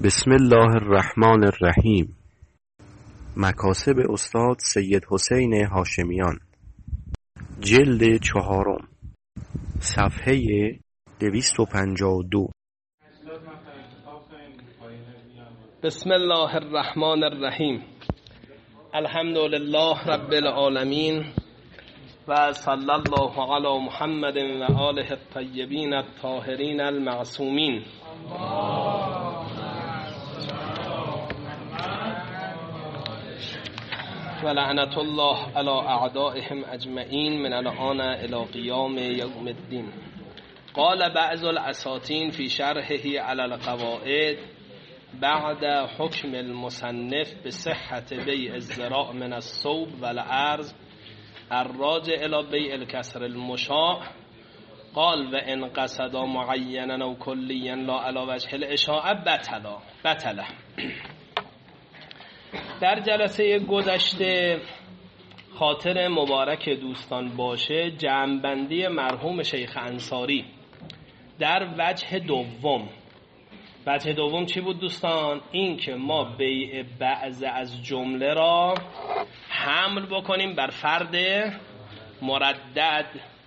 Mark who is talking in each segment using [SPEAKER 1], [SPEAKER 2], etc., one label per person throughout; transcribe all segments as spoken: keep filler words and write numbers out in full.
[SPEAKER 1] بسم الله الرحمن الرحیم. مکاسب استاد سید حسین هاشمیان، جلد چهارم، صفحه دویست و پنجاه و دو.
[SPEAKER 2] بسم الله الرحمن الرحیم. الحمد لله رب العالمین و صلی الله علی محمد و آله الطیبین الطاهرین المعصومین. و لعنت الله علی اعدائهم اجمعین من الان الی قیام یوم الدین. قال بعض الاساطین فی شرحه علی القواعد بعد حکم المصنف بصحت بیع الزراع من الصوب والارض الراجع الى بیع الکسر المشاع، قال و ان قصد معینا و کلیا لا علی وجه الاشاعه بطلا بطله. در جلسه گذشته خاطر مبارک دوستان باشه جمع‌بندی مرحوم شیخ انصاری در وجه دوم. وجه دوم چی بود دوستان؟ این که ما بیع بعض از جمله را حمل بکنیم بر فرد مردد.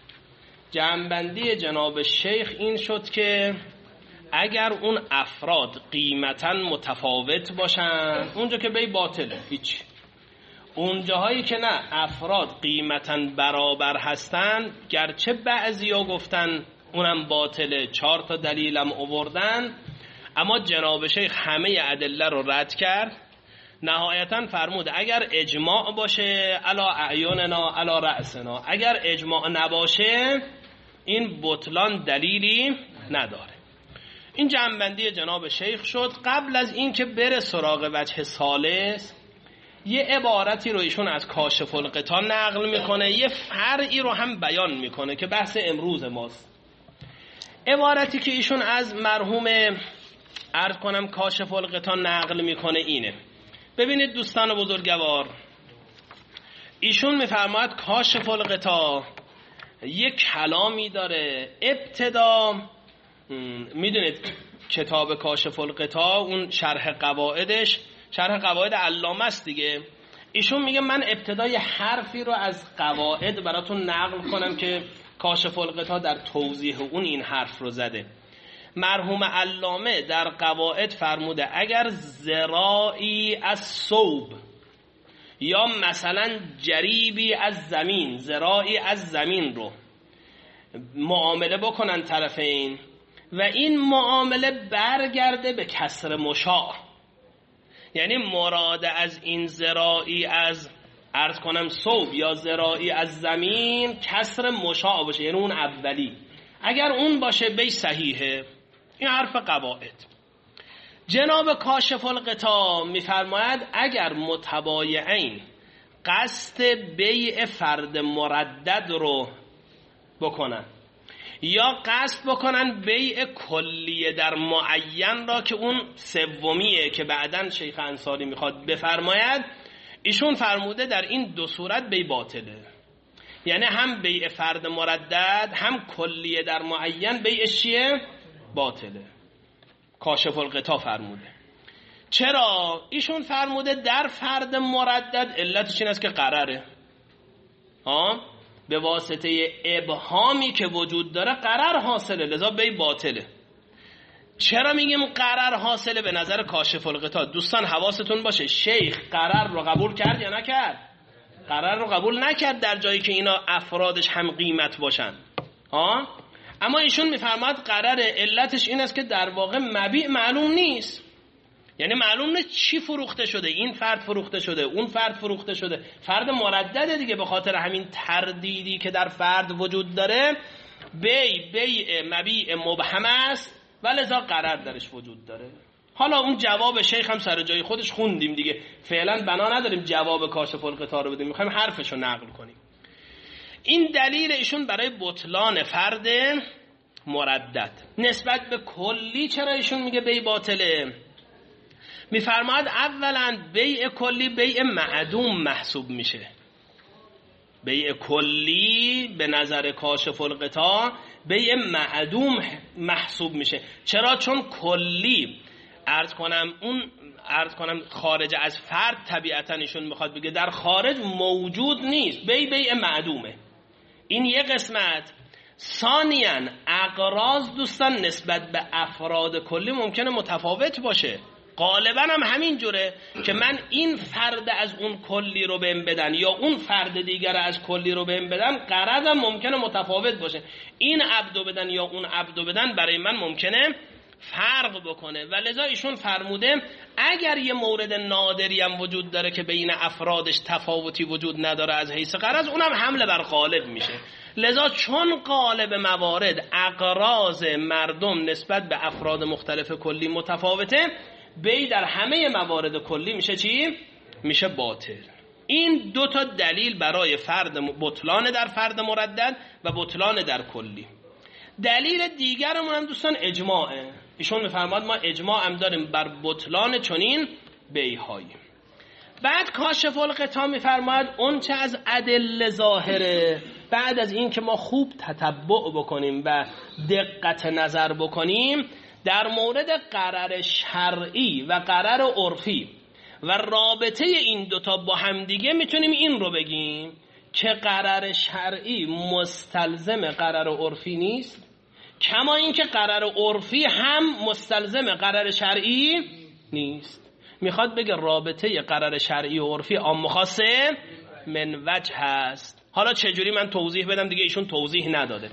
[SPEAKER 2] جمع‌بندی جناب شیخ این شد که اگر اون افراد قیمتاً متفاوت باشن اونجا که بی باطله، هیچ. اونجاهایی که نه، افراد قیمتاً برابر هستن، گرچه بعضیا گفتن اونم باطله، چهار تا دلیلم آوردن، اما جناب شیخ همه ادله رو رد کرد. نهایتاً فرمود اگر اجماع باشه علا اعیننا علا رأسنا، اگر اجماع نباشه این بطلان دلیلی نداره. این جمع‌بندی جناب شیخ شد. قبل از این که بره سراغ وجه ثالث، یه عبارتی رو ایشون از کاشف الغطا نقل میکنه، یه فرعی رو هم بیان میکنه که بحث امروز ماست. عبارتی که ایشون از مرحوم عرض کنم کاشف الغطا نقل میکنه اینه. ببینید دوستان بزرگوار، ایشون میفرماید کاشف الغطا یک کلامی داره. ابتدا میدونید کتاب کاشف الغطا اون شرح قواعدش شرح قواعد علامه است دیگه. ایشون میگه من ابتدای حرفی رو از قواعد براتون نقل کنم که کاشف الغطا در توضیح اون این حرف رو زده. مرحوم علامه در قواعد فرموده اگر ذراعی از صوب یا مثلا جریبی از زمین، ذراعی از زمین رو معامله بکنن طرفین و این معامله برگرده به کسر مشاع، یعنی مراد از این ذراعی از عرض کنم صوب یا ذراعی از زمین کسر مشاع باشه، یعنی اون اولی، اگر اون باشه بی صحیحه. این حرف قواعد. جناب کاشف الغطا میفرماید اگر متبایعین قصد بیع فرد مردد رو بکنن یا قصد بکنن بیع کلیه در معین را که اون سومیه که بعداً شیخ انصاری میخواد بفرماید، ایشون فرموده در این دو صورت بیع باطله. یعنی هم بیع فرد مردد هم کلیه در معین بیعش چیه؟ باطله. کاشف الغطا فرموده. چرا؟ ایشون فرموده در فرد مردد علتش این است که قراره، ها، به واسطه ابهامی که وجود داره قرار حاصله، لذا بیع باطله. چرا میگیم قرار حاصله؟ به نظر کاشف الغطا دوستان حواستون باشه، شیخ قرار رو قبول کرد یا نکرد؟ قرار رو قبول نکرد در جایی که اینا افرادش هم قیمت باشن، ها. اما ایشون میفرماد قرار علتش این است که در واقع مبیع معلوم نیست، یعنی معلوم نیست چی فروخته شده، این فرد فروخته شده، اون فرد فروخته شده، فرد مردده دیگه. به خاطر همین تردیدی که در فرد وجود داره بیع بیع مبیع مبهم است و لذا قرار درش وجود داره. حالا اون جواب شیخ هم سر جای خودش خوندیم دیگه، فعلا بنا نداریم جواب کاشف الغطا رو بدیم، میخوایم حرفشو نقل کنیم. این دلیل ایشون برای بطلان فرد مردد. نسبت به کلی چرا ایشون میگه بیع باطله؟ میفرماید اولا بیع کلی بیع معدوم محسوب میشه. بیع کلی به نظر کاشف الغطا بیع معدوم محسوب میشه. چرا؟ چون کلی عرض کنم اون عرض کنم خارج از فرد طبیعتا ایشون میخواد بگه در خارج موجود نیست، بی بیع معدومه. این یه قسمت. ثانیاً اقراض دوستان نسبت به افراد کلی ممکنه متفاوت باشه. غالبا هم همین جوره که من این فرد از اون کلی رو بهم بدن یا اون فرد دیگر از کلی رو بهم بدن، قرضم ممکنه متفاوت باشه. این عبدو بدن یا اون عبدو بدن برای من ممکنه فرق بکنه و لذا ایشون فرموده اگر یه مورد نادری هم وجود داره که بین افرادش تفاوتی وجود نداره از حیث قرض، اونم حمله بر غالب میشه. لذا چون غالب موارد اقراض مردم نسبت به افراد مختلف کلی متفاوته، بی در همه موارد کلی میشه چی؟ میشه باطل. این دو تا دلیل برای فرد بطلان در فرد مردد و بطلان در کلی. دلیل دیگرمون هم دوستان اجماعه. ایشون میفرماد ما اجماع هم داریم بر بطلان چنین بیع‌هایی. بعد کاشف الغطا میفرماد اون چه از ادله ظاهره، بعد از این که ما خوب تتبع بکنیم و دقت نظر بکنیم در مورد قرار شرعی و قرار عرفی و رابطه این دوتا با همدیگه، میتونیم این رو بگیم که قرار شرعی مستلزم قرار عرفی نیست، کما این که قرار عرفی هم مستلزم قرار شرعی نیست. میخواد بگه رابطه قرار شرعی و عرفی عام خاصه من وجه هست. حالا چجوری من توضیح بدم دیگه ایشون توضیح نداده.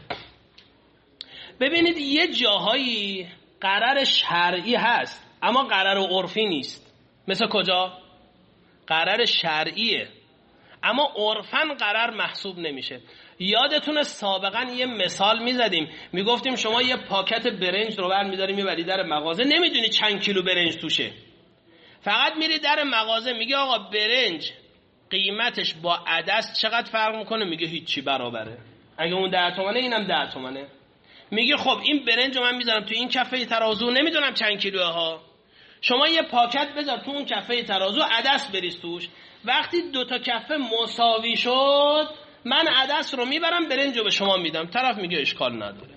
[SPEAKER 2] ببینید یه جاهایی قرار شرعی هست اما قرار عرفی نیست. مثل کجا؟ قرار شرعیه اما عرفاً قرار محسوب نمیشه. یادتونه سابقا یه مثال میزدیم، میگفتیم شما یه پاکت برنج رو برمی‌داری میبری در مغازه، نمیدونی چند کیلو برنج توشه، فقط میری در مغازه میگه آقا برنج قیمتش با عدس چقدر فرق میکنه؟ میگه هیچی برابره. اگه اون ده تومنه اینم ده تومنه. میگه خب این برنج رو من میذارم تو این کفه ترازو، نمیدونم چند کیلوه ها. شما یه پاکت بذار تو اون کفه ترازو، عدس بریز توش. وقتی دو تا کفه مساوی شد من عدس رو میبرم برنج رو به شما میدم، طرف میگه اشکال نداره.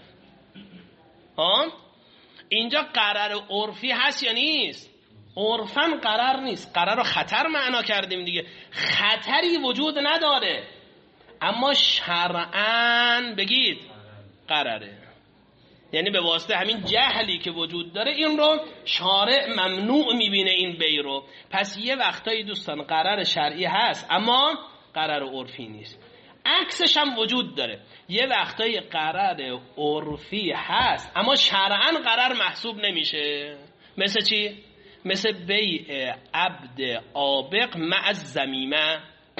[SPEAKER 2] ها اینجا قرار عرفی هست یا نیست؟ عرفاً قرار نیست. قرار رو خطر معنا کردیم دیگه، خطری وجود نداره اما شرعاً بگید قراره. یعنی به واسطه همین جهلی که وجود داره این رو شارع ممنوع میبینه این بی رو. پس یه وقتایی دوستان قرار شرعی هست اما قرار عرفی نیست. عکسش هم وجود داره، یه وقتایی قرار عرفی هست اما شرعاً قرار محسوب نمیشه. مثل چی؟ مثل بیع عبد عابق مع الذمیمه.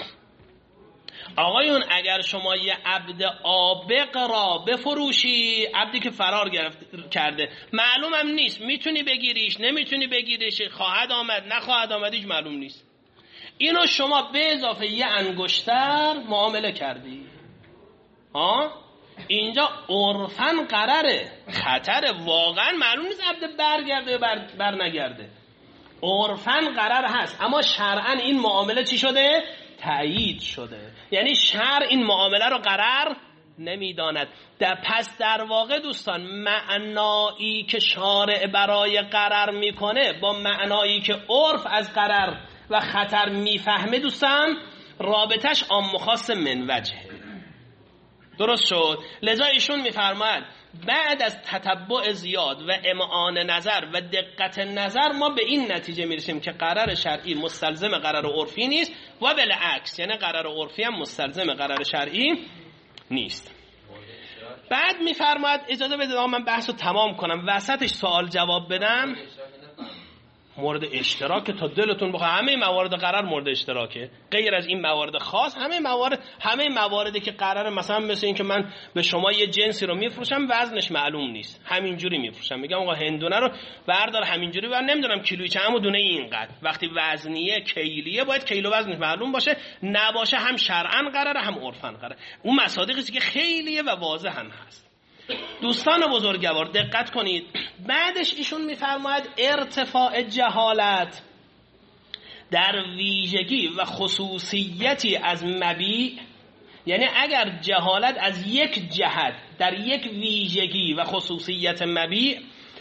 [SPEAKER 2] آقایون اگر شما یه عبد عابق را بفروشی، عبدی که فرار گرفت کرده، معلوم هم نیست میتونی بگیریش نمیتونی بگیریش، خواهد آمد نخواهد آمد، هیچ معلوم نیست، اینو شما به اضافه یه انگشتر معامله کردی، ها اینجا عرفاً قراره، خطره، واقعا معلوم نیست عبد برگرده بر, بر نگرده، عرفاً قرار هست اما شرعاً این معامله چی شده؟ تایید شده. یعنی شرع این معامله رو قرار نمیداند. در پس در واقع دوستان معنایی که شارع برای قرار میکنه با معنایی که عرف از قرار و خطر میفهمه دوستان رابطش عام خاص من وجهه. درست شد؟ لذا ایشون میفرماید بعد از تتبع زیاد و امعان نظر و دقت نظر ما به این نتیجه میرسیم که قرار شرعی مستلزم قرار عرفی نیست و بالعکس، یعنی قرار عرفی هم مستلزم قرار شرعی نیست. بعد میفرماید اجازه بدید من بحث رو تمام کنم، وسطش سوال جواب بدم. مورد اشتراک تا دلتون بخواه، همه موارد قرار مورد اشتراکه، غیر از این موارد خاص همه موارد همه مواردی که قراره، مثلا مثل این که من به شما یه جنسی رو میفروشم وزنش معلوم نیست، همینجوری میفروشم، میگم آقا هندونه رو بردار همینجوری بر، نمیدونم کیلویی چند دونه اینقدر، وقتی وزنیه کیلیه باید کیلو وزنش معلوم باشه، نباشه هم شرعاً قراره هم عرفاً قراره. اون مصادیقی که خیلیه و واضحاً هست. دوستان بزرگوار دقت کنید، بعدش ایشون میفرماید ارتفاع جهالت در ویژگی و خصوصیتی از مبیع، یعنی اگر جهالت از یک جهت در یک ویژگی و خصوصیت مبیع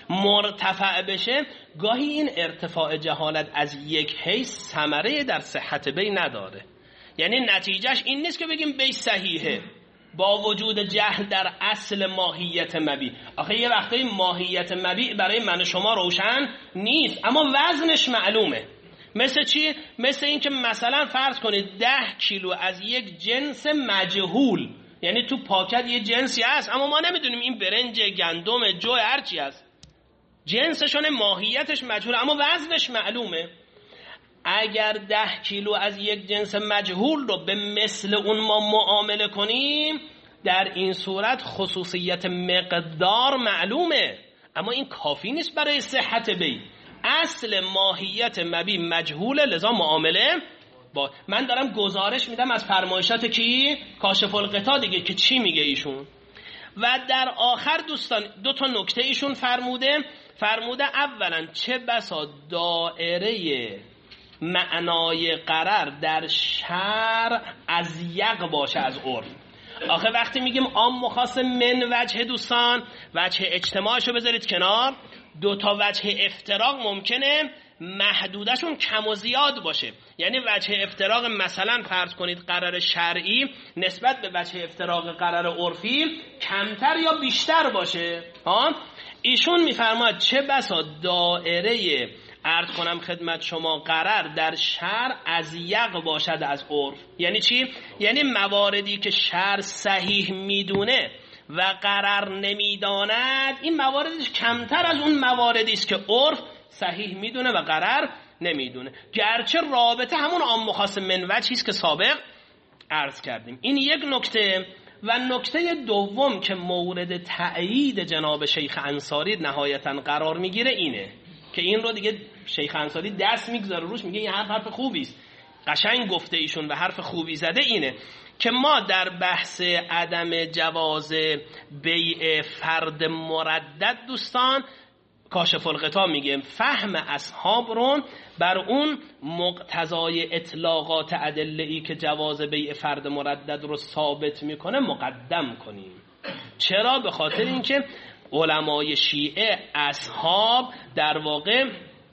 [SPEAKER 2] مرتفع بشه، گاهی این ارتفاع جهالت از یک حیث ثمره در صحت بی نداره. یعنی نتیجهش این نیست که بگیم بی صحیحه با وجود جهل در اصل ماهیت مبیع. آخه یه وقتایی ماهیت مبیع برای من و شما روشن نیست اما وزنش معلومه. مثل چی؟ مثل این که مثلا فرض کنید ده کیلو از یک جنس مجهول، یعنی تو پاکت یه جنسی هست اما ما نمیدونیم این برنج، گندم، جو، هرچی هست، جنسشونه، ماهیتش مجهول اما وزنش معلومه. اگر ده کیلو از یک جنس مجهول رو به مثل اون ما معامله کنیم، در این صورت خصوصیت مقدار معلومه اما این کافی نیست برای صحت بی. اصل ماهیت مبیع مجهوله، لذا معامله با من دارم گزارش میدم از فرمایشات کی؟ کاشف الغطا دیگه که چی میگه ایشون. و در آخر دوستان دو تا نکته ایشون فرموده فرموده اولا چه بسا دائره معنای قرار در شرع از یق باشه از عرف. آخه وقتی میگیم عام مخاص من وجه دوستان، وجه اجتماعشو بذارید کنار، دو تا وجه افتراق ممکنه محدودشون کم و زیاد باشه. یعنی وجه افتراق مثلا فرض کنید قرار شرعی نسبت به وجه افتراق قرار عرفی کمتر یا بیشتر باشه. ها ایشون میفرماید چه بسا دائره عرض کنم خدمت شما قرار در شرع از یق باشد از عرف. یعنی چی؟ یعنی مواردی که شرع صحیح میدونه و قرار نمیداند، این مواردش کمتر از اون مواردی است که عرف صحیح میدونه و قرار نمیدونه، گرچه رابطه همون عام مخاص من وجهی است که سابق عرض کردیم. این یک نکته. و نکته دوم که مورد تأیید جناب شیخ انصاری نهایتا قرار میگیره اینه که این رو دیگه شیخ انصاری دست میگذاره روش، میگه این حرف حرف خوبی است، قشنگ گفته ایشون و حرف خوبی زده. اینه که ما در بحث عدم جواز بیع فرد مردد دوستان کاشف الغطا میگه فهم اصحاب رو بر اون مقتضای اطلاقات ادله‌ای که جواز بیع فرد مردد رو ثابت میکنه مقدم کنیم. چرا؟ به خاطر اینکه علمای شیعه اصحاب در واقع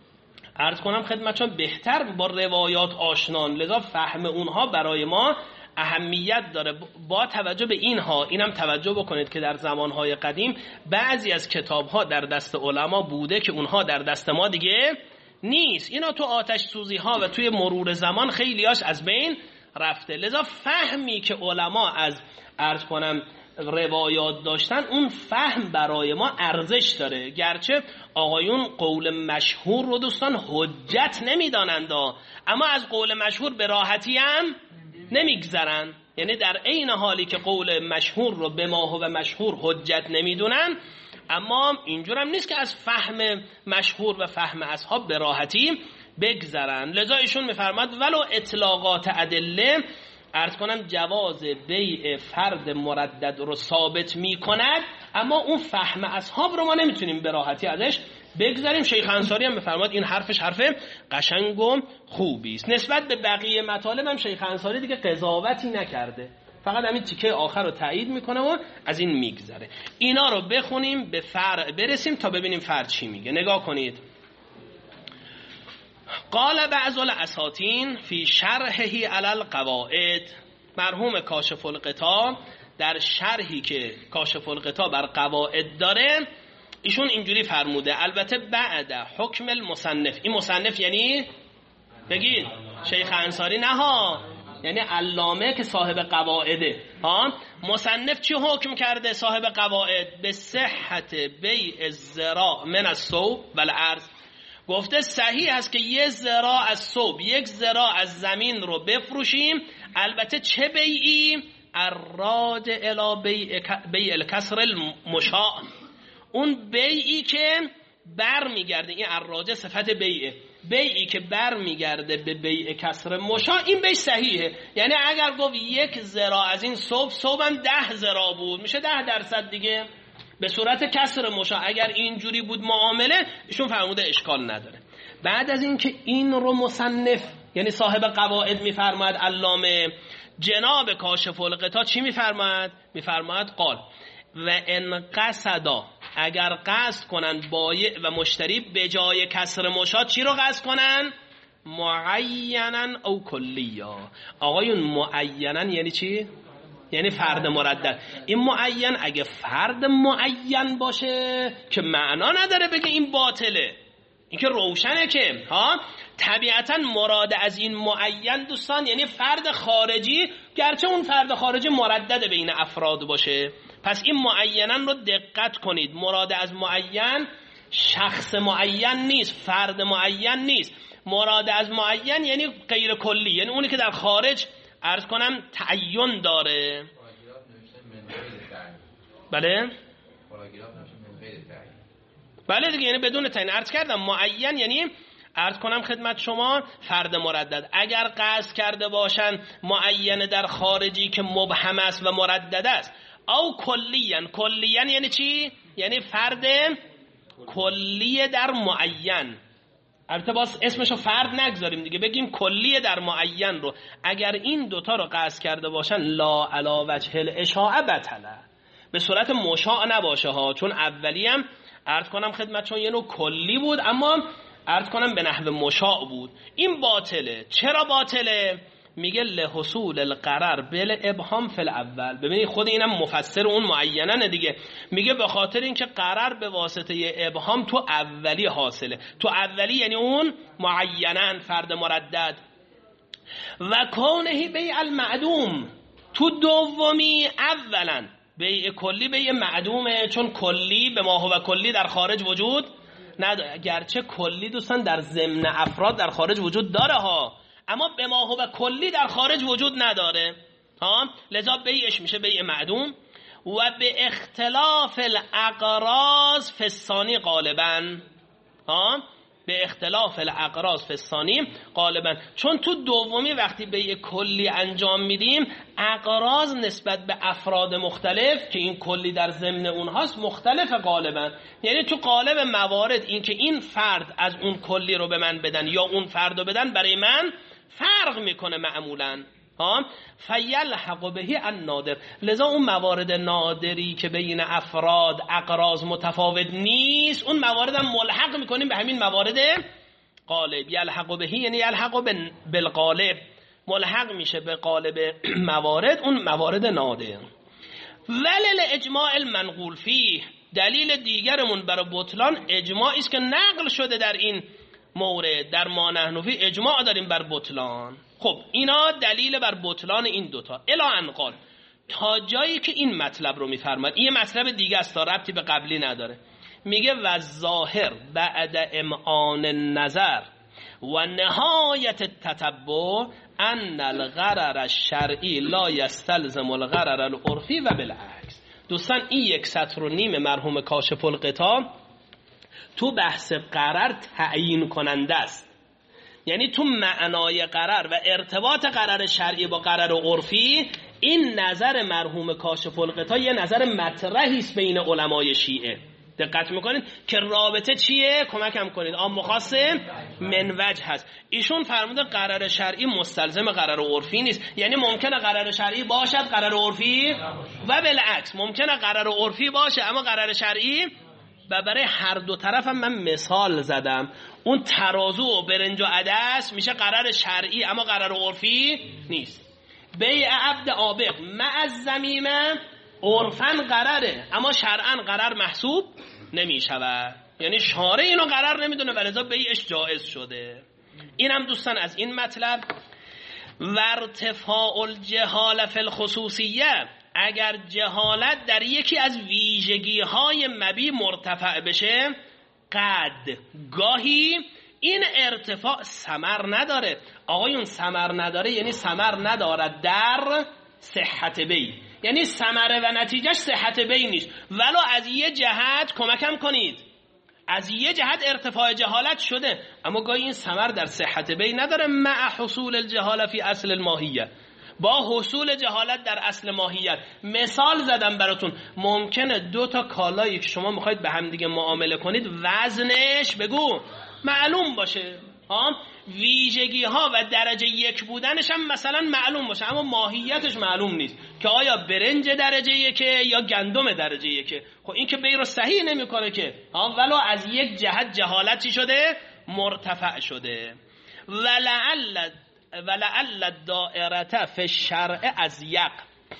[SPEAKER 2] عرض کنم خدمتشون بهتر با روایات آشنان، لذا فهم اونها برای ما اهمیت داره. با توجه به اینها اینم توجه بکنید که در زمانهای قدیم بعضی از کتابها در دست علما بوده که اونها در دست ما دیگه نیست. اینا تو آتش سوزی ها و توی مرور زمان خیلیاش از بین رفته. لذا فهمی که علما از عرض کنم روایات داشتن، اون فهم برای ما ارزش داره، گرچه آقایون قول مشهور رو دوستان حجت نمیدانند اما از قول مشهور به راحتی هم نمیگذرن. یعنی در عین حالی که قول مشهور رو به ما و مشهور حجت نمیدونن، اما اینجور هم نیست که از فهم مشهور و فهم اصحاب به راحتی بگذرن. لذا ایشون میفرماد ولو اطلاقات ادله عرض کنم جواز بیع فرد مردد رو ثابت میکند اما اون فهم اصحاب رو ما نمیتونیم به راحتی ازش بگذاریم. شیخ انصاری هم بفرماد این حرفش حرف قشنگ و خوبی است. نسبت به بقیه مطالب هم شیخ انصاری دیگه قضاوتی نکرده، فقط همین تیکه آخر رو تایید میکنه و از این میگذره. اینا رو بخونیم به فرع برسیم تا ببینیم فرع چی میگه. نگاه کنید. قال بعض الاساطین فی شرحه علی القواعد، مرحوم کاشف الغطا در شرحی که کاشف الغطا بر قواعد داره ایشون اینجوری فرموده، البته بعد حکم المصنف. این مصنف یعنی بگید شیخ انصاری نه ها، یعنی علامه که صاحب قواعده. ها مصنف چی حکم کرده صاحب قواعد؟ به صحت بیع الذراع من الثوب والارض. گفته صحیح است که یه ذراع از ثوب، یک ذراع از زمین رو بفروشیم، البته چه بیعی؟ الراجع الی بیع بیع الکسر المشاع، اون بیعی که بر میگرده، این الراجع صفت بیعه، بیعی که بر میگرده به بیع کسر مشاع، این بیع صحیحه. یعنی اگر گفت یک ذراع از این ثوب، ثوبم ده ذراع بود، میشه ده درصد دیگه به صورت کسر مشاع. اگر اینجوری بود معامله، ایشون فرموده اشکال نداره. بعد از اینکه این رو مصنف یعنی صاحب قواعد میفرماید، علامه جناب کاشف الغطا چی میفرماید؟ میفرماید قال و ان قصدا اگر قصد کنن بایع و مشتری به جای کسر مشاد چی رو قصد کنن؟ معینن او کلیا. آقایون معینن یعنی چی؟ یعنی فرد مردد. این معین اگه فرد معین باشه که معنا نداره بگه این باطله، این که روشنه که ها. طبیعتا مراد از این معین دوستان یعنی فرد خارجی، گرچه اون فرد خارجی مردد بین افراد باشه. پس این معینن رو دقت کنید، مراد از معین شخص معین نیست، فرد معین نیست. مراد از معین یعنی غیر کلی، یعنی اونی که در خارج عرض کنم تعین داره. بله بله دیگه، یعنی بدون تعیین. عرض کردم معین یعنی عرض کنم خدمت شما فرد مردد. اگر قصد کرده باشن معین در خارجی که مبهم است و مردد است، او کلیان. کلیان یعنی چی؟ یعنی فرد کلی در معین. البته باز اسمشو فرد نگذاریم دیگه، بگیم کلی در معین رو. اگر این دوتا رو قصد کرده باشن لا علا وجه الاشاعه بطله، به صورت مشاع نباشه ها، چون اولی هم عرض کنم خدمت چون یه نوع کلی بود اما عرض کنم به نحو مشاع بود. این باطله. چرا باطله؟ میگه لحصول القرار بل ابهام فی الاول. ببینید خود اینم مفسر اون معیننه دیگه، میگه به خاطر اینکه قرار به واسطه ابهام تو اولی حاصله. تو اولی یعنی اون معینن فرد مردد. و کونه بیع المعدوم، تو دومی اولا بیع کلی بیع معدومه، چون کلی به ما هو کلی در خارج وجود نداره. گرچه کلی دوستان در ضمن افراد در خارج وجود داره ها، اما به ما هو کلی در خارج وجود نداره ها، لذا بیعش میشه بیع معدوم. و به اختلاف الاقراض فی الثانی غالبا ها، به اختلاف الاقراض فی الثانی غالبا، چون تو دومی وقتی بیع کلی انجام میدیم اقراض نسبت به افراد مختلف که این کلی در ضمن اونهاست مختلف غالبا. یعنی تو قالب موارد این که این فرد از اون کلی رو به من بدن یا اون فرد رو بدن برای من فرق میکنه معمولا ها. فیلحق بهی النادر، لذا اون موارد نادری که بین افراد اقراض متفاوت نیست اون موارد هم ملحق میکنیم به همین موارد غالب. یلحق بهی یعنی یلحق بالغالب، ملحق میشه به قالب موارد اون موارد نادر. ولل اجماع المنقول فیه، دلیل دیگرمون برای بطلان اجماعی است که نقل شده در این مورد. در ما نحن فی اجماع داریم بر بطلان. خب اینا دلیل بر بطلان این دوتا. الی ان قال، تا جایی که این مطلب رو میفرماد. این مطلب دیگه است تا ربطی به قبلی نداره. میگه و ظاهر بعد امعان النظر و نهایت التتبع ان الغرر الشرعی لا یستلزم الغرر العرفی و بالعکس. دوستان این یک سطر و نیم مرحوم کاشف الغطا تو بحث قرار تعیین کننده است. یعنی تو معنای قرار و ارتباط قرار شرعی با قرار عرفی این نظر مرحوم کاشف الغطا یه نظر مطرحی است بین علمای شیعه. دقت میکنید که رابطه چیه؟ کمکم کنید. عام مخاص من وجه هست. ایشون فرموده قرار شرعی مستلزم قرار عرفی نیست. یعنی ممکنه قرار شرعی باشد قرار عرفی و بالعکس، ممکنه قرار عرفی باشه اما قرار شرعی. و برای هر دو طرف هم من مثال زدم. اون ترازو و برنج و عدس میشه قرار شرعی اما قرار عرفی نیست. بیع عبد عابق مع الذمیمه عرفاً قراره اما شرعاً قرار محسوب نمیشود. یعنی شارع اینو قرار نمیدونه ولذا بیعش جایز شده. این هم دوستان از این مطلب. و ارتفاع الجهال فی الخصوصیه، اگر جهالت در یکی از ویژگی های مبی مرتفع بشه، قد گاهی این ارتفاع ثمر نداره. آقایون ثمر نداره یعنی ثمر ندارد در صحت بی، یعنی ثمره و نتیجهش صحت بی نیست. ولو از یه جهت کمکم کنید، از یه جهت ارتفاع جهالت شده اما گاهی این ثمر در صحت بی نداره. مع حصول الجهاله فی اصل الماهیه، با حصول جهالت در اصل ماهیت. مثال زدم براتون، ممکنه دو تا کالایی که شما میخواید به هم دیگه معامله کنید وزنش بگو معلوم باشه، ها ویژگی ها و درجه یک بودنش هم مثلا معلوم باشه، اما ماهیتش معلوم نیست که آیا برنج درجه یکه یا گندم درجه یکه. خب این که بی رو صحیح نمیکنه که ها، ولو از یک جهت جهالت چی شده؟ مرتفع شده. ولعل ولعل الدائره فی الشرع ازیق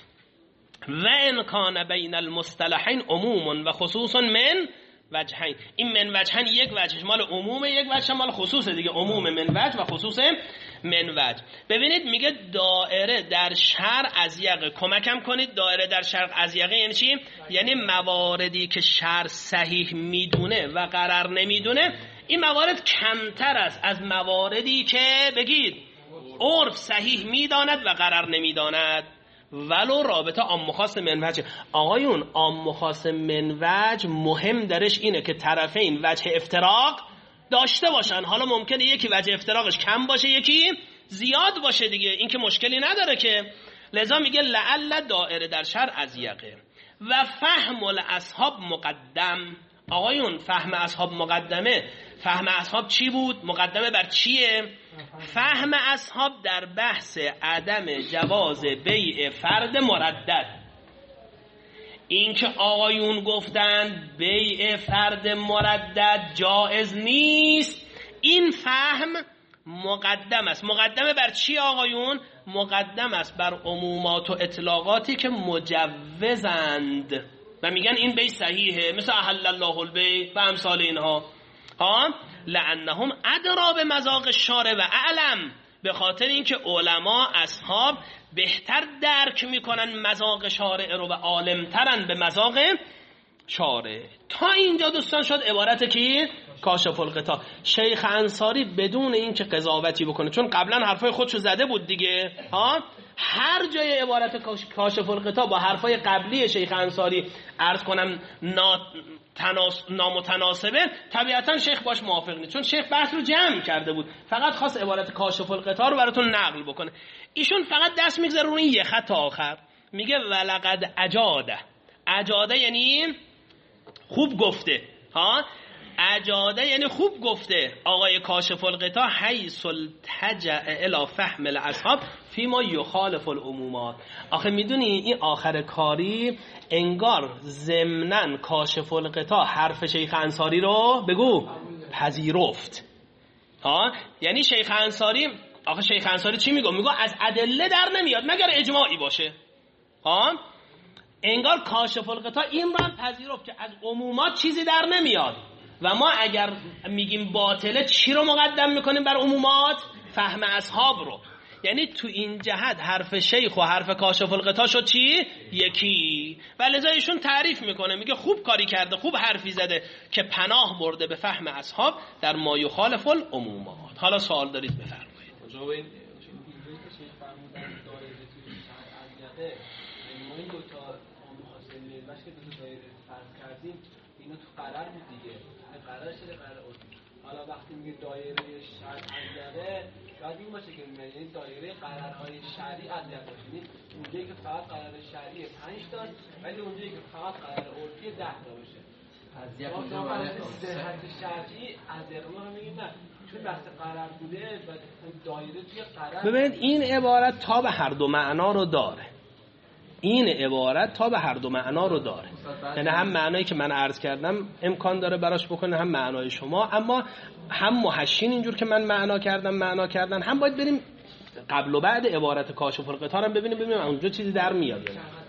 [SPEAKER 2] و ان کان بین المصطلحین عموم و خصوص من وجهین. این من وجهین یک وجهش مال عمومه، یک وجهش مال خصوصه دیگه. عموم من وجه و خصوص من وجه. ببینید میگه دائره در شرع ازیق. کمکم کنید، دائره در شرع ازیق یعنی چی؟ یعنی مواردی که شرع صحیح میدونه و قرار نمیدونه، این موارد کمتر است از مواردی که بگید عرف صحیح میداند و قرار نمیداند. ولو رابطه عام خاص من وجه. آقایون عام خاص من وجه مهم درش اینه که طرفین وجه افتراق داشته باشن. حالا ممکنه یکی وجه افتراقش کم باشه یکی زیاد باشه دیگه، این که مشکلی نداره که. لذا میگه لعل دائره در شرع ازیقه و فهم الاصحاب مقدم. آقایون فهم اصحاب مقدمه. فهم اصحاب چی بود؟ مقدمه بر چیه؟ فهم اصحاب در بحث عدم جواز بیع فرد مردد. این که آقایون گفتن بیع فرد مردد جائز نیست، این فهم مقدم است. مقدمه بر چی آقایون؟ مقدم است بر عمومات و اطلاقاتی که مجوزند و میگن این بیع صحیحه، مثل احل الله البیع و امثال اینها. ها لعنهم ادرا به مذاق الشارع و اعلم، به خاطر اینکه علما اصحاب بهتر درک میکنن مذاق شارع رو و عالمترن به مذاق شارع. تا اینجا دوستان شد عبارت کی؟ کاشف الغطا. شیخ انصاری بدون اینکه قضاوتی بکنه، چون قبلا حرفای خودشو زده بود دیگه، ها هر جای عبارت کاشف الغطا با حرفای قبلی شیخ انصاری عرض کنم نامتناسبه، طبیعتا شیخ باش موافق نیست، چون شیخ بحث رو جمع کرده بود، فقط خواست عبارت کاشف الغطا رو براتون نقل بکنه. ایشون فقط دست میگذاره روی یه خط آخر، میگه ولقد اجاده. اجاده یعنی خوب گفته، ها اجاده یعنی خوب گفته آقای کاشف الغطا حیث التجأ الی فهم الاصحاب فیما یخالف العمومات. آخه میدونی این آخر کاری انگار ضمناً کاشف الغطا حرف شیخ انصاری رو بگو پذیرفت. ها یعنی شیخ انصاری، آخه شیخ انصاری چی میگه؟ میگه از ادله در نمیاد مگر اجماعی باشه. ها انگار کاشف الغطا این رو هم پذیرفت که از عمومات چیزی در نمیاد و ما اگر میگیم باطله چی رو مقدم میکنیم بر عمومات؟ فهم اصحاب رو. یعنی تو این جهت حرف شیخ و حرف کاشف الغطا شد چی؟ یکی. و لذا ایشون تعریف میکنه، میگه خوب کاری کرده، خوب حرفی زده که پناه برده به فهم اصحاب در ما یخالف العمومات. حالا سوال دارید بفرمایید.
[SPEAKER 3] کجا به این شیخ فرمودن داره توی شرع ازیقه، ما این دو تا مخاصمه باشه که دو تا دایره فرض کردیم، اینو تو قرار بود دیگه، قرار شده قرار بود. حالا وقتی میگه دایره شرع ازیقه، شاید این باشه که یعنی دایره قرارهای شرعی ازیقه باشه، یعنی اونجایی که فقط قرار شرعی پنج تا، ولی اونجایی که فقط قرار عرفی ده تا باشه. ازیقه اونجا برای صحت شرعی ازیقه ما رو میگیم نه، چون بحث قرار بوده و دایره توی قرار.
[SPEAKER 2] ببینید این عبارت تا به هر دو معنا رو داره. این عبارت تا به هر دو معنا رو داره، یعنی هم معنایی که من عرض کردم امکان داره براش بکنه، هم معنای شما. اما هم محشین اینجور که من معنا کردم معنا کردن، هم باید بریم قبل و بعد عبارت کاشف الغطا هم ببینیم ببینیم اونجا چیزی در میاد.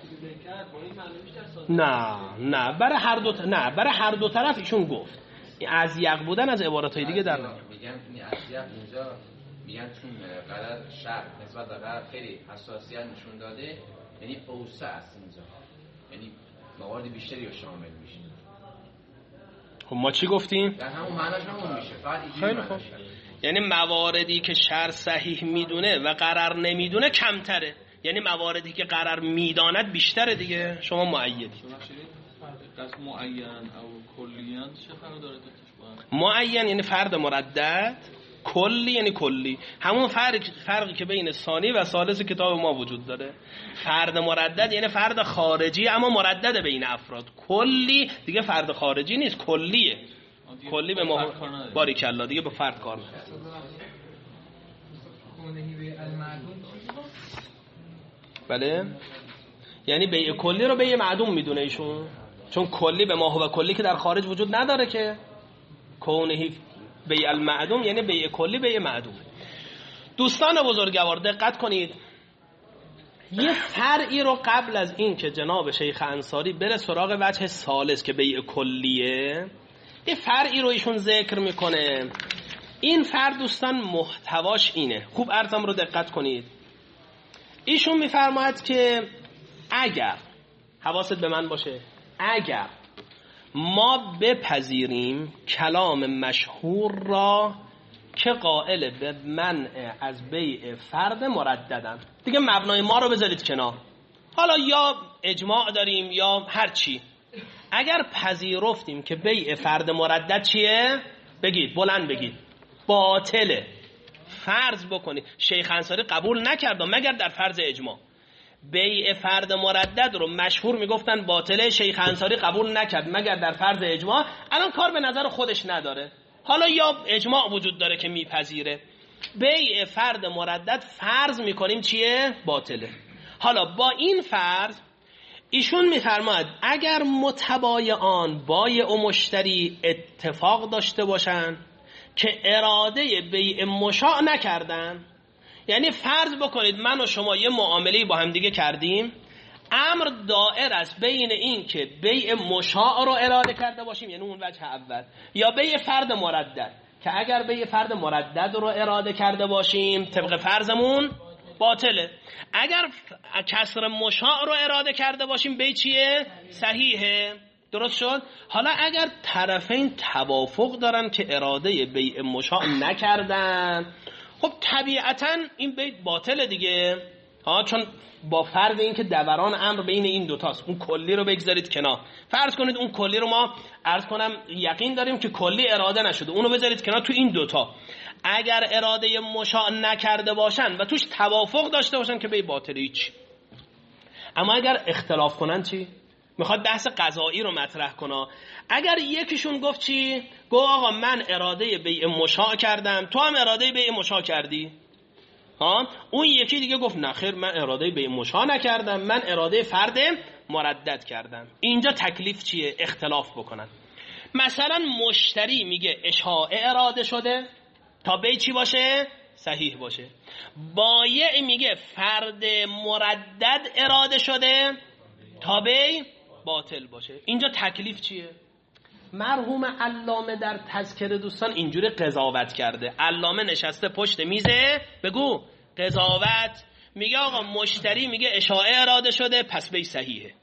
[SPEAKER 2] نه نه برای هر دو ت... نه برای هر دو طرف ایشون گفت از یق بودن از عبارت‌های دیگه در نمیاد.
[SPEAKER 4] میگم این از یق اینجا میگن چون قرار شرط نسبت به قرار خیلی حساسیت نشون داده، یعنی اوسع است اینجا، یعنی موارد بیشتری رو شامل میشه.
[SPEAKER 2] خب ما چی گفتیم؟
[SPEAKER 4] در همون معناش همون میشه. فقط
[SPEAKER 2] خیلی خوب. یعنی مواردی که شرع صحیح میدونه و قرار نمیدونه کمتره، یعنی مواردی که قرار میداند بیشتره دیگه. شما معیدی
[SPEAKER 3] دست معین او کلیان چه فرق داره توش با
[SPEAKER 2] معین؟ یعنی فرد مردد، کلی یعنی کلی. همون فرق فرقی که بین ثانی و ثالث کتاب ما وجود داره. فرد مردد یعنی فرد خارجی اما مردد بین افراد. کلی دیگه فرد خارجی نیست، کلیه. کلی به ما باریکلا دیگه به فرد کار نداره. بله یعنی بیع کلی رو بیع معدوم میدونه ایشون، چون کلی به ما و کلی که در خارج وجود نداره که کونهی بیع المعدوم یعنی بیع کلی بیع معدوم. دوستان بزرگوار دقت کنید، یه فرعی رو قبل از این که جناب شیخ انصاری بره سراغ وجه ثالث که بیع کلیه، یه فرعی رو ایشون ذکر میکنه. این فرع دوستان محتواش اینه، خوب عرضم رو دقت کنید. ایشون میفرماید که اگر، حواست به من باشه، اگر ما بپذیریم کلام مشهور را که قائل به منع از بیع فرد مرددن، دیگه مبنای ما رو بذارید کنار، حالا یا اجماع داریم یا هر چی، اگر پذیرفتیم که بیع فرد مردد چیه؟ بگید، بلند بگید، باطله. فرض بکنید شیخ انصاری قبول نکرد مگر در فرض اجماع. بیع فرد مردد رو مشهور میگفتن باطله، شیخ انصاری قبول نکرد مگر در فرض اجماع. الان کار به نظر خودش نداره، حالا یا اجماع وجود داره که میپذیره. بیع فرد مردد فرض میکنیم چیه؟ باطله. حالا با این فرض ایشون میفرماید اگر متبایعان بایع و مشتری اتفاق داشته باشن که اراده بیع مشاع نکردن، یعنی فرض بکنید من و شما یه معامله با هم دیگه کردیم، امر دائر است بین این که بیع مشاع رو اراده کرده باشیم، یعنی اون وجه اول، یا بیع فرد مردد که اگر بیع فرد مردد رو اراده کرده باشیم طبق فرضمون باطله. اگر کسر مشاع رو اراده کرده باشیم بیع چیه؟ صحیحه. درست شد؟ حالا اگر طرفین توافق دارن که اراده بیع مشاع نکردن، خب طبیعتاً این بیع باطله دیگه، ها، چون با فرض این که دوران امر بین این دوتاست. اون کلی رو بگذارید کنار، فرض کنید اون کلی رو ما عرض کنم یقین داریم که کلی اراده نشده، اونو بذارید کنار. تو این دوتا اگر اراده مشاع نکرده باشن و توش توافق داشته باشن که بیع باطله هیچ. اما اگر اختلاف کنن چی؟ میخواد بحث قضایی رو مطرح کنه. اگر یکیشون گفت چی؟ گفت آقا من اراده بیع مشاع کردم، تو هم اراده بیع مشاع کردی، ها، اون یکی دیگه گفت نه خیر من اراده بیع مشاع نکردم، من اراده فرد مردد کردم. اینجا تکلیف چیه؟ اختلاف بکنن. مثلا مشتری میگه اشاعه اراده شده تا بیع چی باشه؟ صحیح باشه. بایع میگه فرد مردد اراده شده تا بیع باطل باشه. اینجا تکلیف چیه؟ مرحوم علامه در تذکره دوستان اینجوری قضاوت کرده. علامه نشسته پشت میزه، بگو قضاوت، میگه آقا مشتری میگه اشاعه اراده شده پس بیع صحیحه،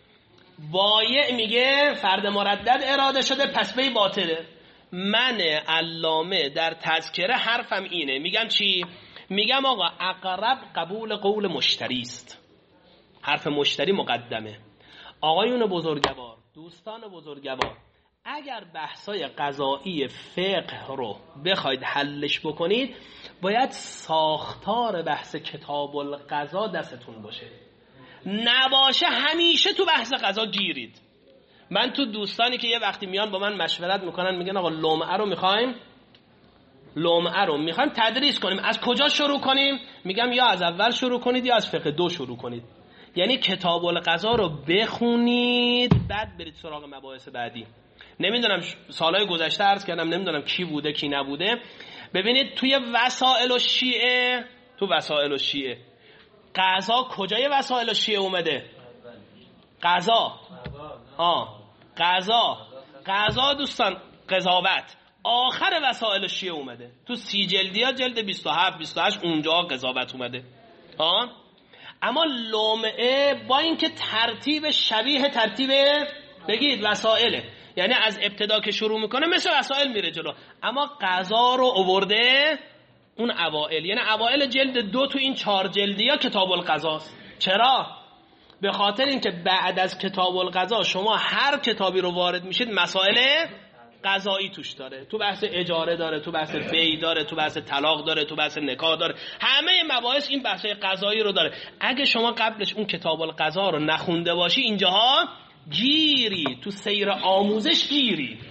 [SPEAKER 2] بایع میگه فرد مردد اراده شده پس بیع باطله. من علامه در تذکره حرفم اینه، میگم چی؟ میگم آقا اقرب قبول قول مشتری است، حرف مشتری مقدمه. آقایون بزرگوار، دوستان بزرگوار، اگر بحثای قضایی فقه رو بخواید حلش بکنید باید ساختار بحث کتاب القضا دستتون باشه، نباشه همیشه تو بحث قضا گیرید. من تو دوستانی که یه وقتی میان با من مشورت میکنن میگن آقا لمعه رو میخوایم لمعه رو میخوایم تدریس کنیم، از کجا شروع کنیم؟ میگم یا از اول شروع کنید یا از فقه دو شروع کنید. یعنی کتاب القضا رو بخونید بعد برید سراغ مباحث بعدی. نمیدونم سالهای گذشته عرض کردم، نمیدونم کی بوده کی نبوده، ببینید توی وسائل الشیعه، تو وسائل الشیعه قضا کجای وسائل الشیعه اومده؟ قضا آه قضا قضا دوستان قضاوت آخر وسائل الشیعه اومده، تو سی جلدی ها جلد بیست و هفت بیست و هشت اونجا قضاوت اومده. آه اما لمعه با اینکه ترتیب شبیه ترتیب بگید وسائله، یعنی از ابتدا که شروع میکنه مثل وسائل میره جلو، اما قضا رو آورده اون اوائل، یعنی اوائل جلد دو تو این چهار جلدی ها کتاب القضاست. چرا؟ به خاطر اینکه بعد از کتاب القضا شما هر کتابی رو وارد میشید مسائل قضایی توش داره، تو بحث اجاره داره، تو بحث بیع داره، تو بحث طلاق داره، تو بحث نکاح داره، همه مباحث این بحث قضایی رو داره. اگه شما قبلش اون کتاب القضا رو نخونده باشی اینجاها گیری، تو سیر آموزش گیری.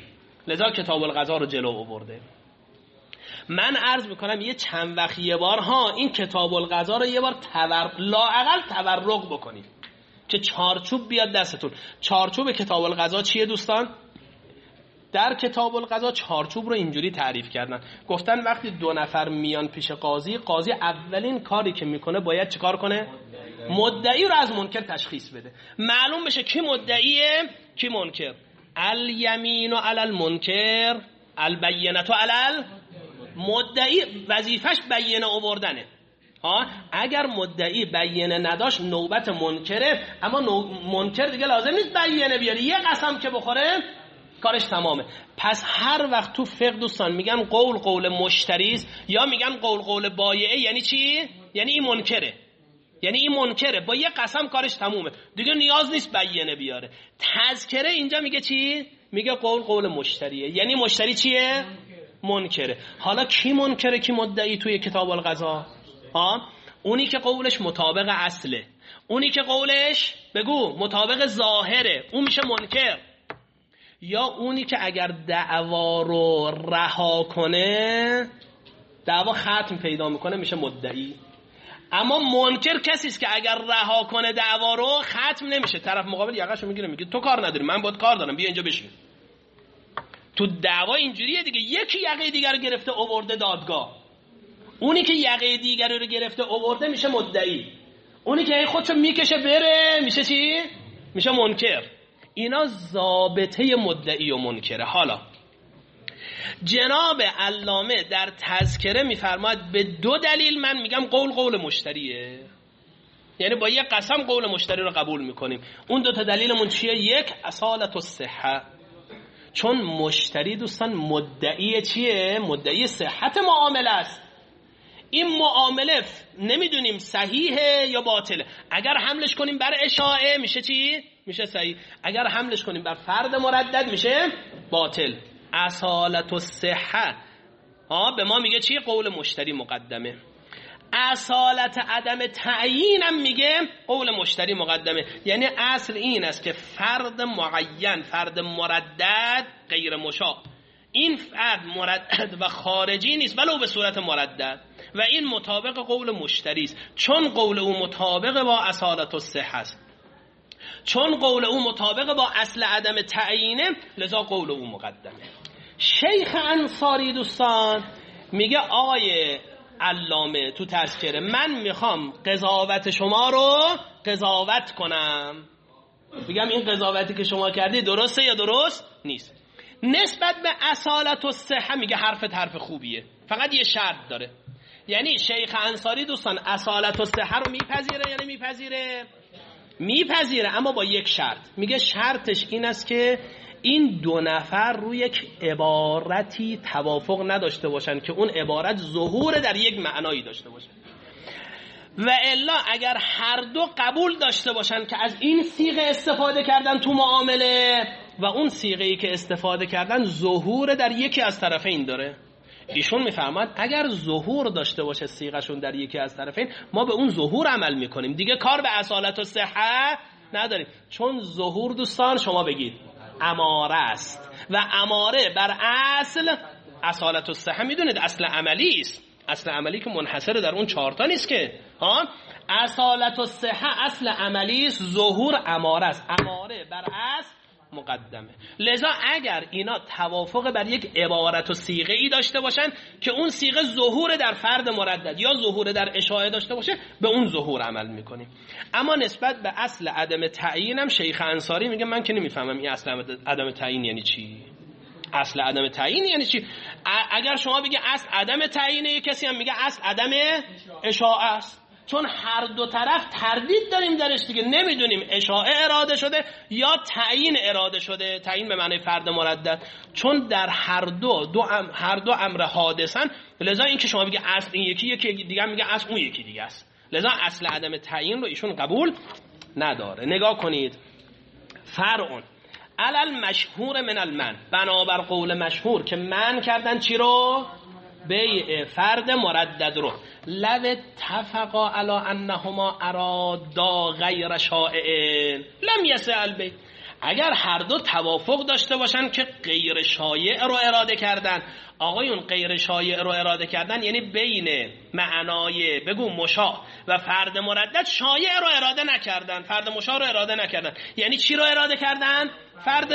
[SPEAKER 2] لذا کتاب القضا رو جلو آورده. من عرض میکنم یه چند وقت یه بار ها این کتاب القضا رو یه بار تور... لااقل تورق بکنید که چارچوب بیاد دستتون. چارچوب کتاب القضا چیه دوستان؟ در کتاب القضا چارچوب رو اینجوری تعریف کردن، گفتن وقتی دو نفر میان پیش قاضی، قاضی اولین کاری که میکنه باید چیکار کنه؟ مدعی رو از منکر تشخیص بده، معلوم بشه کی مدعیه کی منکر. الیمین علی المنکر البینه علی المدعی، وظیفش بینه آوردنه. ها اگر مدعی بینه نداشت نوبت منکره، اما نو... منکر دیگه لازم نیست بینه بیاره، یه قسم که بخوره کارش تمامه. پس هر وقت تو فقه دوستان میگن قول قول مشتری است یا میگن قول قول بایعه، یعنی چی؟ یعنی این منکره، یعنی این منکره، با یه قسم کارش تمومه، دیگه نیاز نیست بینه بیاره. تذکره اینجا میگه چی؟ میگه قول قول مشتریه، یعنی مشتری چیه؟ منکره. حالا کی منکره کی مدعی توی کتاب القضا؟ ها اونی که قولش مطابق اصله، اونی که قولش بگو مطابق ظاهره، اون میشه منکر. یا اونی که اگر دعوا رو رها کنه، دعوا ختم پیدا میکنه، میشه مدعی. اما منکر کسی است که اگر رها کنه دعوا رو ختم نمیشه، طرف مقابل یقهشو میگیره میگه تو کار نداری من باید کار دارم، بیا اینجا بشین. تو دعوا اینجوریه دیگه، یکی یقه دیگر رو گرفته آورده دادگاه، اونی که یقه دیگر رو گرفته آورده میشه مدعی، اونی که خودشو میکشه بره میشه چی؟ میشه منکر. اینا ضابطه مدعی و منکره. حالا جناب علامه در تذکره میفرماید به دو دلیل من میگم قول قول مشتریه، یعنی با یک قسم قول مشتری رو قبول میکنیم. اون دو تا دلیلمون چیه؟ یک اصالت الصحه، چون مشتری دوستان مدعی چیه؟ مدعی صحت معامله است. این معامله نمیدونیم صحیحه یا باطله، اگر حملش کنیم بر اشاعه میشه چی؟ میشه صحیح، اگر حملش کنیم بر فرد مردد میشه باطل. اصالت الصحه ها به ما میگه چی؟ قول مشتری مقدمه. اصالت عدم تعیین هم میگه قول مشتری مقدمه، یعنی اصل این است که فرد معین، فرد مردد غیر مشاع، این فرد مردد و خارجی نیست ولو به صورت مردد، و این مطابق قول مشتری است، چون قول او مطابق با اصالت الصحه است، چون قول او مطابق با اصل عدم تعیینه، لذا قول او مقدمه. شیخ انصاری دوستان میگه آقای علامه تو تذکره من میخوام قضاوت شما رو قضاوت کنم، بگم این قضاوتی که شما کردی درسته یا درست نیست. نسبت به اصالت الصحه میگه حرفت حرف خوبیه، فقط یه شرط داره. یعنی شیخ انصاری دوستان اصالت الصحه رو میپذیره، یعنی میپذیره میپذیره اما با یک شرط. میگه شرطش این است که این دو نفر روی یک عبارتی توافق نداشته باشن که اون عبارت ظهور در یک معنایی داشته باشه، و الا اگر هر دو قبول داشته باشن که از این صیغه استفاده کردن تو معامله و اون صیغه‌ای که استفاده کردن ظهور در یکی از طرفین داره. ایشون میفهمد اگر ظهور داشته باشه صیغه‌شون در یکی از طرفین، ما به اون ظهور عمل میکنیم، دیگه کار به اصالت و صحت نداریم. چون ظهور دوستان شما بگید اماره است و اماره بر اصل اصالت و صحت میدونید اصل عملی است، اصل عملی که منحصر در اون چهارتا نیست که ها. اصالت و صحت اصل عملی است، ظهور اماره است، اماره بر اصل مقدمه. لذا اگر اینا توافق بر یک عبارت و صیغه ای داشته باشن که اون صیغه ظهور در فرد مردد یا ظهور در اشاعه داشته باشه، به اون ظهور عمل میکنیم. اما نسبت به اصل عدم تعیین هم شیخ انصاری میگه من که نمیفهمم این اصل عدم تعیین یعنی چی. اصل عدم تعیین یعنی چی؟ اگر شما بگی اصل عدم تعیینه، کسی هم میگه اصل عدم اشاعه است، چون هر دو طرف تردید داریم درش دیگه، نمیدونیم اشاعه اراده شده یا تعیین اراده شده، تعیین به معنی فرد مردد، چون در هر دو دو ام هر دو امر حادثن. لذا این که شما بگی اصل این یکی یکی دیگه میگه اصل اون یکی دیگه است، لذا اصل عدم تعیین رو ایشون قبول نداره. نگاه کنید فرعون علل مشهور من المن، بنابر قول مشهور که من کردن چی رو؟ بیع فرد مردد رو. لو اتفقا علی انهما ارادا غیر شائع لم یسع البیع، اگر هر دو توافق داشته باشن که غیر شایع رو اراده کردن. آقایون غیر شایع رو اراده کردن یعنی بین معنای بگو مشاع و فرد مردد شایع رو اراده نکردن، فرد مشاع رو اراده نکردن. یعنی چی رو اراده کردن؟ فرد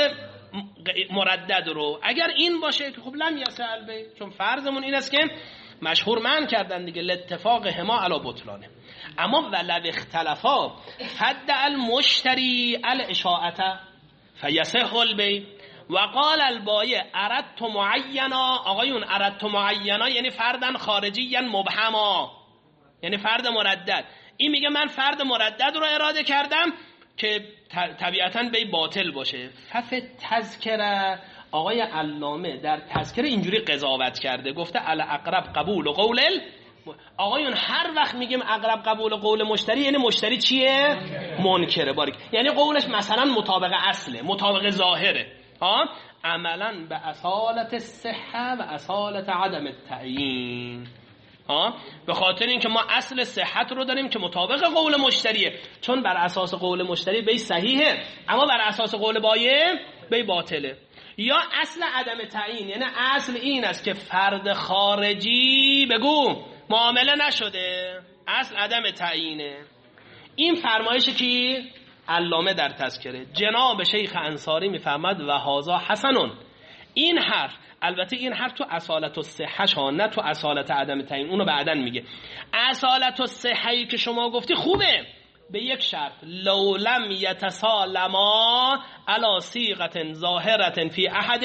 [SPEAKER 2] مردد رو. اگر این باشه که خب لم یسع البیع، چون فرضمون این است که مشهور من کردن دیگه لاتفاق هما علی بطلانه. اما ولو اختلافا فد المشتری الاشاعه فیصح البیع و قال البایع اردت معینا. آقایون اردت معینا یعنی فردن خارجیا مبهما، یعنی فرد مردد. این میگه من فرد مردد رو اراده کردم که طبیعتاً بیع باطل باشه. فف تذکره، آقای علامه در تذکره اینجوری قضاوت کرده، گفته الاقرب قبول قول. آقایون هر وقت میگیم اقرب قبول قول مشتری یعنی مشتری چیه؟ منکره. باریک، یعنی قولش مثلا مطابق اصله، مطابق ظاهره. ها عملا به اصالت صحه و اصالت عدم التعیین. ها به خاطر اینکه ما اصل صحت رو داریم که مطابق قول مشتریه، چون بر اساس قول مشتری بیع صحیحه، اما بر اساس قول بایع بیع باطله. یا اصل عدم تعیین، یعنی اصل این است که فرد خارجی بگو معامله نشده، اصل عدم تعیینه. این فرمایش کی؟ علامه در تذکره. جناب شیخ انصاری میفرماد و هذا حسنون. این حرف، البته این حرف تو اصالت الصحه ها، نه تو اصالت عدم تعیین، اونو بعداً میگه. اصالت الصحه که شما گفتی خوبه، به یک شرط، لو لم یتسالما علی صیغه ظاهره فی احد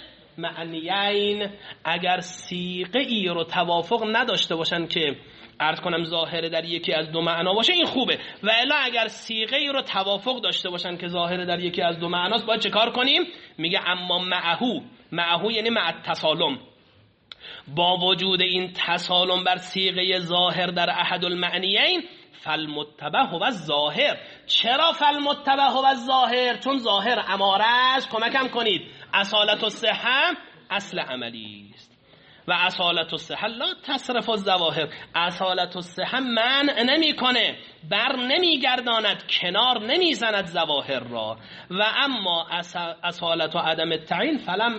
[SPEAKER 2] المعنیین، اگر صیغه ای رو توافق نداشته باشن که عرض کنم ظاهره در یکی از دو معنا باشه، این خوبه. و الا اگر صیغه ای رو توافق داشته باشن که ظاهره در یکی از دو معناست، باید چه کار کنیم؟ میگه اما معهو، معهو یعنی مع التسالم، با وجود این تسالم بر صیغه ظاهر در احد المعنیین، فالمتبع هو الظاهر. چرا فالمتبع هو الظاهر؟ چون ظاهر اماره است، کمکم کنید، اصالت الصحه اصل عملی است و اصالت الصحه لا تصرف الظواهر. اصالت الصحه منع نمیکنه، بر نمیگرداند، کنار نمیزند ظواهر را. و اما اصالت و عدم التعیین فلم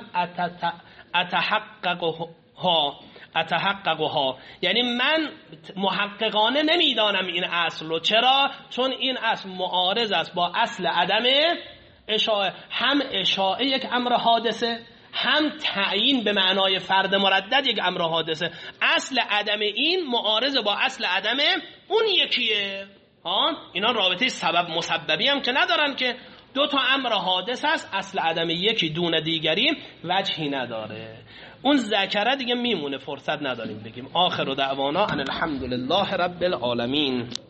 [SPEAKER 2] اتحققها اتحققها، یعنی من محققانه نمیدانم این اصل رو. چرا؟ چون این اصل معارض است با اصل عدم اشاعه. هم اشاعه یک امر حادثه، هم تعیین به معنای فرد مردد یک امر حادثه. اصل عدم این معارض با اصل عدم اون یکیه. ها اینا رابطه سبب مسببی هم که ندارن، که دو تا امر حادث است، اصل عدم یکی دون دیگری وجهی نداره. اون ذکره دیگه میمونه، فرصت نداریم بگیم. آخر دعوانا ان الحمد لله رب العالمین.